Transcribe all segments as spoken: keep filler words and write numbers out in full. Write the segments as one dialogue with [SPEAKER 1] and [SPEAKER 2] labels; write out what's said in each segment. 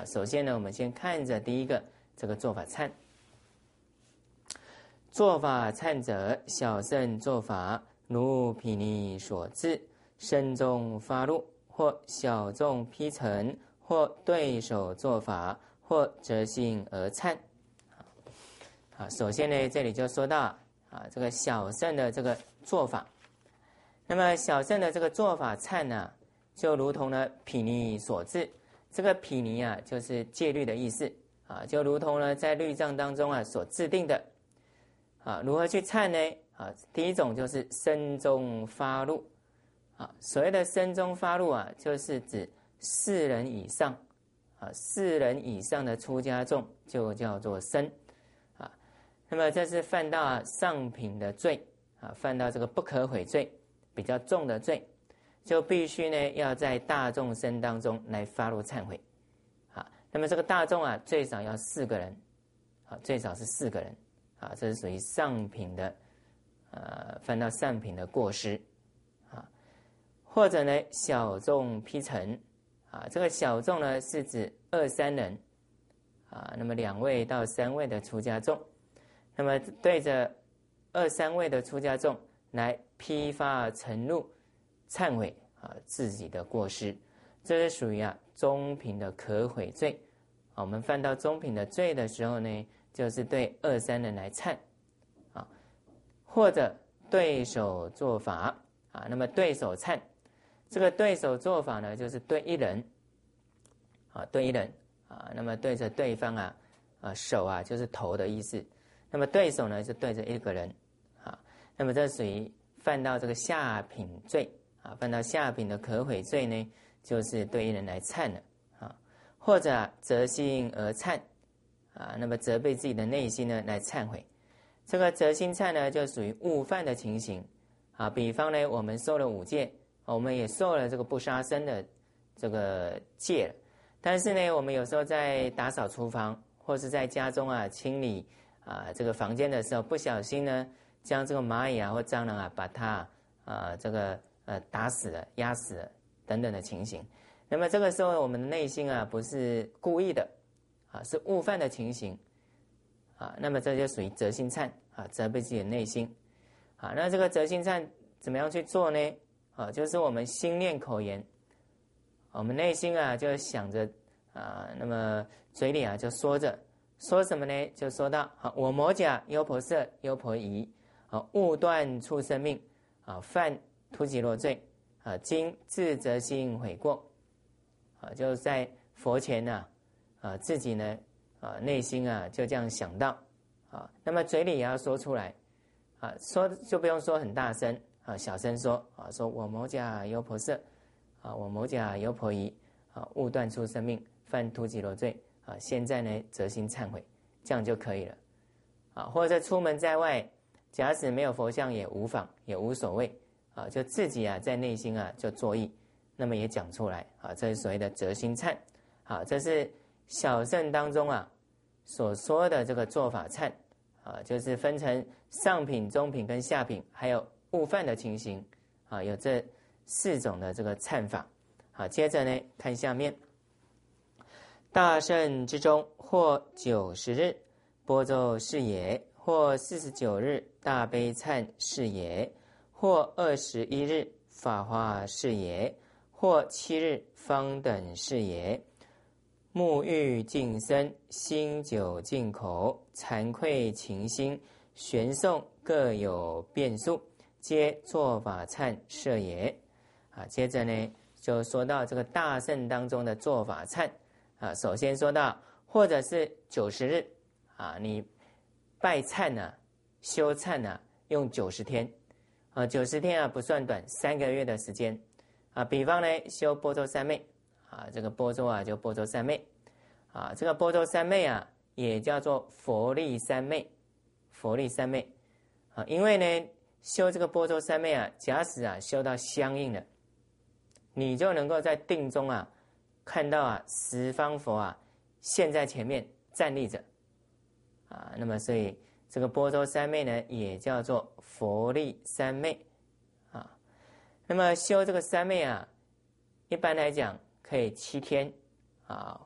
[SPEAKER 1] 啊。首先呢，我们先看着第一个这个做法忏。做法忏者，小乘做法，如毗尼所制，身中发露，或小众披陈，或对手做法，或择心而忏。啊，首先呢，这里就说到啊，这个小乘的这个做法。那么小乘的这个做法忏呢，就如同呢毗尼所制。这个毗尼啊，就是戒律的意思啊，就如同呢在律藏当中啊所制定的。啊，如何去忏呢？啊，第一种就是身中发露。啊，所谓的身中发露啊，就是指四人以上。啊，四人以上的出家众就叫做身。啊，那么这是犯到、啊、上品的罪。啊，犯到这个不可悔罪，比较重的罪，就必须呢要在大众身当中来发露忏悔。啊，那么这个大众啊，最少要四个人。啊，最少是四个人。啊，这是属于上品的，呃，犯到上品的过失，啊，或者呢小众披陈，啊，这个小众呢是指二三人，啊，那么两位到三位的出家众，那么对着二三位的出家众来批发陈露，忏悔啊自己的过失，这是属于啊中品的可悔罪。啊，我们犯到中品的罪的时候呢，就是对二三人来忏，啊，或者对手做法啊。那么对手忏，这个对手做法呢，就是对一人，啊，对一人啊。那么对着对方啊，啊手啊就是头的意思。那么对手呢，就对着一个人，啊。那么这属于犯到这个下品罪啊，犯到下品的可悔罪呢，就是对一人来忏了啊，或者啊择心而忏。啊，那么责备自己的内心呢，来忏悔。这个择心忏呢，就属于误犯的情形。啊，比方呢，我们受了五戒，我们也受了这个不杀生的这个戒了，但是呢，我们有时候在打扫厨房或是在家中啊清理啊这个房间的时候，不小心呢，将这个蚂蚁啊或蟑螂啊，把它啊这个呃打死了、压死了等等的情形。那么这个时候，我们的内心啊不是故意的。啊，是误犯的情形，啊，那么这就属于责心忏啊，责备自己的内心，啊，那这个责心忏怎么样去做呢？啊，就是我们心念口言，我们内心啊就想着啊，那么嘴里啊就说着，说什么呢？就说到啊，我摩甲优婆塞优婆夷，啊，误断畜生命，啊，犯突击罗罪，啊，今自责心悔过，啊，就在佛前呢、啊。啊，自己呢，啊，内心啊就这样想到，啊，那么嘴里也要说出来，啊，说就不用说很大声，啊，小声说，啊，说我摩甲优婆塞，啊，我摩甲优婆夷，啊，误断畜生命，犯突击罗罪，啊，现在呢择心忏悔，这样就可以了，啊，或者出门在外，假使没有佛像也无妨，也无所谓，啊，就自己啊在内心啊就作意，那么也讲出来，啊，这是所谓的择心忏，啊，这是。小乘当中啊，所说的这个做法忏啊，就是分成上品、中品跟下品，还有误犯的情形啊，有这四种的这个忏法。好，接着呢，看下面，大乘之中，或九十日般舟是也，或四十九日大悲忏是也，或二十一日法华是也，或七日方等是也。沐浴净身，心久净口，惭愧勤心，玄诵各有变数，皆做法忏摄也。啊，接着呢，就说到这个大乘当中的做法忏啊。首先说到，或者是九十日啊，你拜忏呢、啊、修忏呢、啊，用九十天啊，九十天啊不算短，三个月的时间啊。比方呢，修般舟三昧。啊，这个般舟啊，就般舟三昧，啊，这个般舟三昧啊，也叫做佛力三昧，佛力三昧，啊，因为呢，修这个般舟三昧啊，假使啊修到相应了，你就能够在定中啊，看到啊十方佛啊现在前面站立着，啊，那么所以这个般舟三昧呢，也叫做佛力三昧，啊，那么修这个三昧啊，一般来讲。可以七天啊，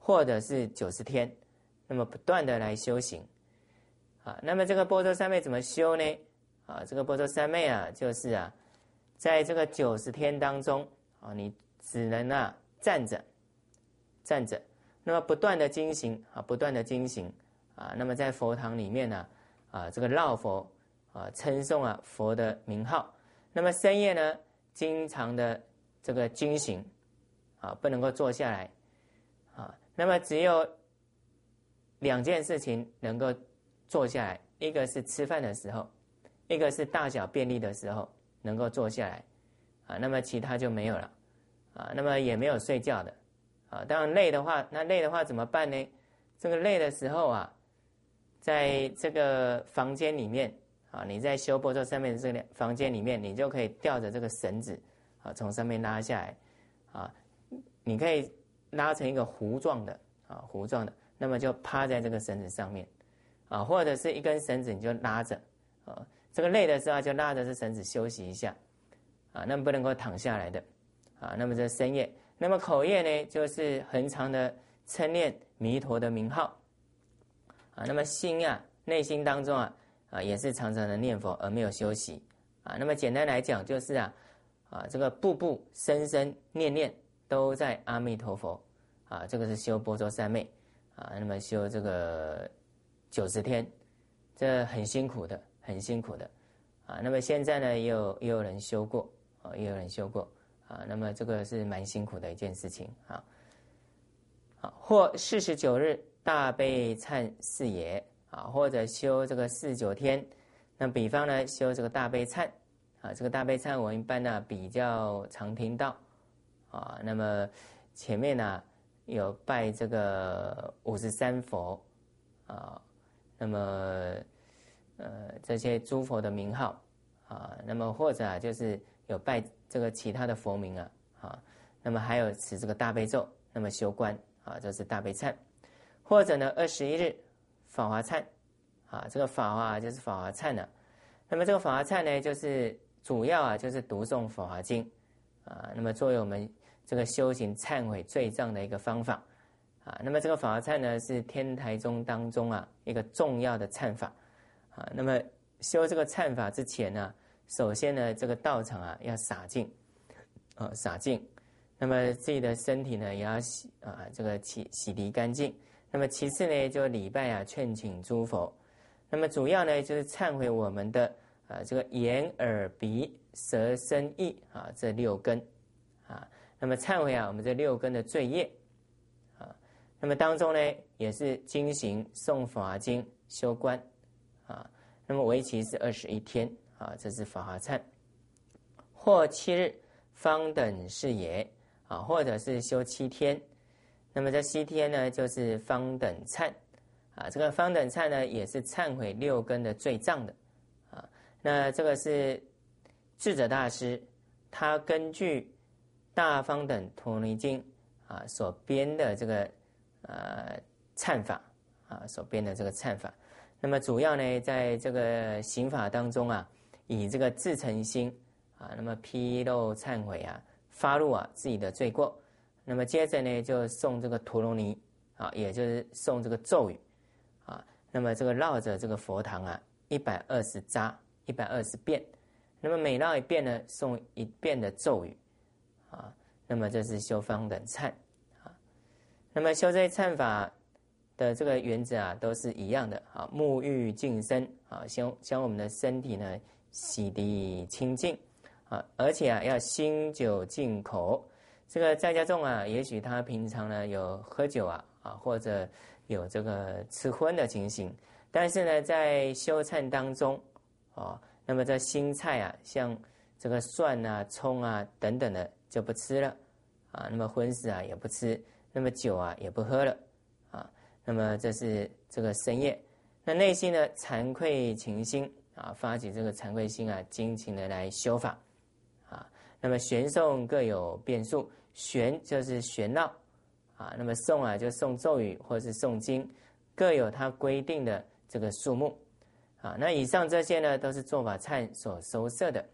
[SPEAKER 1] 或者是九十天，那么不断的来修行啊。那么这个般舟三昧怎么修呢？啊，这个般舟三昧啊，就是啊，在这个九十天当中啊，你只能啊站着，站着，那么不断的精行啊，不断的精行啊。那么在佛堂里面呢啊，这个绕佛啊，称颂啊佛的名号。那么深夜呢，经常的这个精行啊，不能够坐下来啊。那么只有两件事情能够坐下来，一个是吃饭的时候，一个是大小便利的时候能够坐下来啊。那么其他就没有了啊。那么也没有睡觉的啊。当然累的话，那累的话怎么办呢？这个累的时候啊，在这个房间里面啊，你在修般舟三昧的这个房间里面，你就可以吊着这个绳子啊，从上面拉下来啊。你可以拉成一个弧状的啊，弧状的，那么就趴在这个绳子上面啊，或者是一根绳子你就拉着啊。这个累的时候就拉着这绳子休息一下啊，那么不能够躺下来的啊。那么这深夜，那么口业呢，就是恒常的称念弥陀的名号啊。那么心啊，内心当中啊啊也是常常的念佛而没有休息啊。那么简单来讲就是啊啊这个步步声声念念都在阿弥陀佛啊，这个是修般舟三昧啊。那么修这个九十天，这很辛苦的。很辛苦的啊。那么现在呢，也有也有人修过啊，也有人修过啊。那么这个是蛮辛苦的一件事情啊。啊，或四十九日大悲忏是也啊，或者修这个四十九天。那比方呢，修这个大悲忏啊，这个大悲忏我一般呢比较常听到啊。那么前面呢有拜这个五十三佛啊，那么。呃，这些诸佛的名号啊，那么或者啊，就是有拜这个其他的佛名啊，啊，那么还有持这个大悲咒，那么修观啊，这是大悲忏，或者呢，二十一日法华忏啊，这个法华就是法华忏呢，那么这个法华忏呢，就是主要啊，就是读诵法华经啊，那么作为我们这个修行忏悔罪障的一个方法啊，那么这个法华忏呢，是天台宗当中啊一个重要的忏法。啊，那么修这个忏法之前呢，首先呢，这个道场啊要洒净，啊洒净。那么自己的身体呢也要洗啊，这个洗洗涤干净。那么其次呢，就礼拜啊，劝请诸佛。那么主要呢就是忏悔我们的啊这个眼耳鼻舌身意啊这六根啊。那么忏悔啊我们这六根的罪业啊。那么当中呢也是经行诵法华经修观。啊，那么为期是二十一天啊，这是法华忏，或七日方等是也啊，或者是修七天。那么这七天呢，就是方等忏啊。这个方等忏呢，也是忏悔六根的罪障的啊。那这个是智者大师他根据《大方等陀罗尼经》啊所编的这个呃忏法啊，所编的这个忏法。那么主要呢，在这个刑法当中啊，以这个自诚心啊，那么披露忏悔啊，发露啊自己的罪过。那么接着呢，就诵这个陀罗尼啊，也就是诵这个咒语啊。那么这个绕着这个佛堂啊，一百二十匝，一百二十遍。那么每绕一遍呢，诵一遍的咒语啊。那么这是修方等忏啊。那么修这些忏法的这个原则啊，都是一样的啊，沐浴净身啊，将将我们的身体呢洗涤清净啊，而且啊要心酒净口。这个在家众啊，也许他平常呢有喝酒啊啊，或者有这个吃荤的情形，但是呢在修忏当中啊，那么这新菜啊，像这个蒜啊、葱啊等等的就不吃了啊，那么荤食啊也不吃，那么酒啊也不喝了啊。那么这是这个深夜，那内心呢惭愧勤心啊，发起这个惭愧心啊，精勤的来修法啊。那么玄诵各有变数，玄就是玄绕啊，那么诵啊就诵咒语或是诵经，各有它规定的这个数目啊。那以上这些呢都是做法忏所收摄的。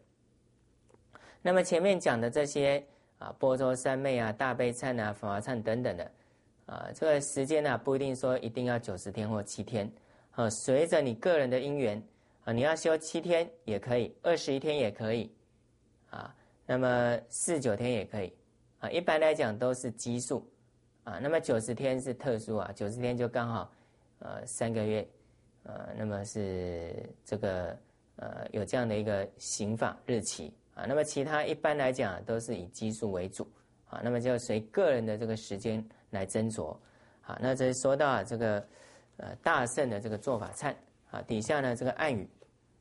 [SPEAKER 1] 那么前面讲的这些啊，般舟三昧啊、大悲忏啊、法华忏等等的啊，这个时间呢、啊、不一定说一定要九十天或七天，啊，随着你个人的因缘啊，你要修七天也可以，二十一天也可以，啊，那么四九天也可以，啊，一般来讲都是基数，啊，那么九十天是特殊啊，九十天就刚好，呃，三个月，呃，那么是这个呃有这样的一个刑法日期啊，那么其他一般来讲都是以基数为主啊，那么就随个人的这个时间来斟酌啊。那这说到啊这个呃大乘的这个做法忏啊，底下呢这个暗语，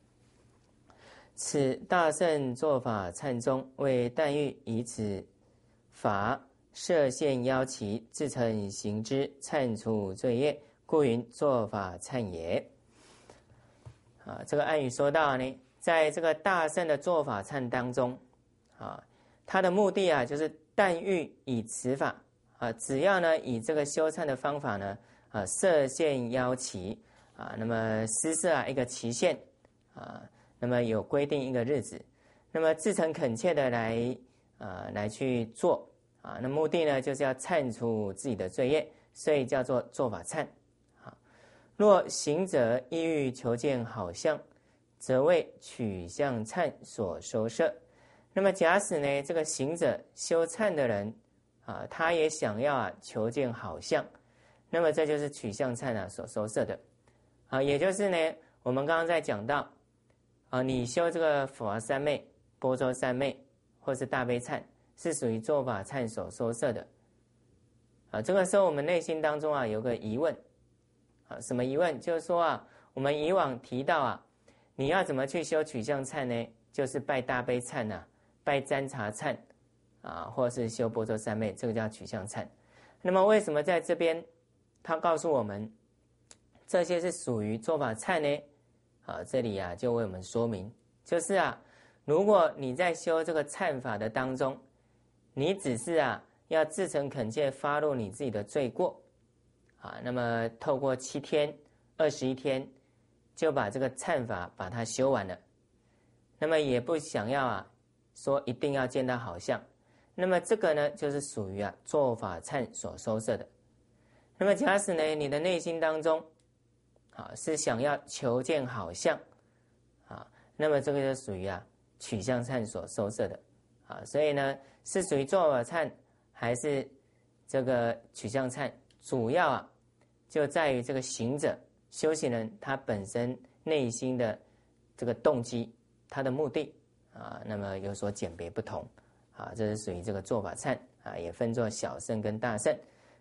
[SPEAKER 1] 此大乘做法忏中，为但欲以此法设限邀其，自诚行之，忏除罪业，故云做法忏也。啊，这个暗语说到呢，在这个大乘的做法忏当中，啊，它的目的啊，就是但欲以此法啊，只要呢以这个修忏的方法呢，啊，设限邀期啊，那么施设啊一个期限啊，那么有规定一个日子，那么自诚恳切的来啊来去做啊，那目的呢就是要忏除自己的罪业，所以叫做做法忏。若行者意欲求见好相，则为取向忏所收摄。那么假使呢，这个行者修忏的人啊，他也想要啊求见好相，那么这就是取向忏啊所收摄的啊，也就是呢，我们刚刚在讲到啊，你修这个佛华三昧、般舟三昧或是大悲忏，是属于做法忏所收摄的啊。这个时候我们内心当中啊有个疑问。啊，什么疑问？就是说啊，我们以往提到啊，你要怎么去修取向忏呢？就是拜大悲忏啊，拜占察忏啊，或是修般舟三昧，这个叫取向忏。那么为什么在这边他告诉我们这些是属于做法忏呢？啊，这里啊就为我们说明，就是啊，如果你在修这个忏法的当中，你只是啊要自诚恳切发露你自己的罪过。啊，那么透过七天、二十一天，就把这个忏法把它修完了。那么也不想要啊，说一定要见到好相。那么这个呢，就是属于啊做法忏所收摄的。那么假使呢，你的内心当中，啊是想要求见好相，啊，那么这个就属于啊取向忏所收摄的。啊，所以呢，是属于做法忏还是这个取向忏，主要啊。就在于这个行者修行人他本身内心的这个动机，他的目的啊，那么有所鉴别不同啊，这是属于这个做法忏啊，也分作小乘跟大乘。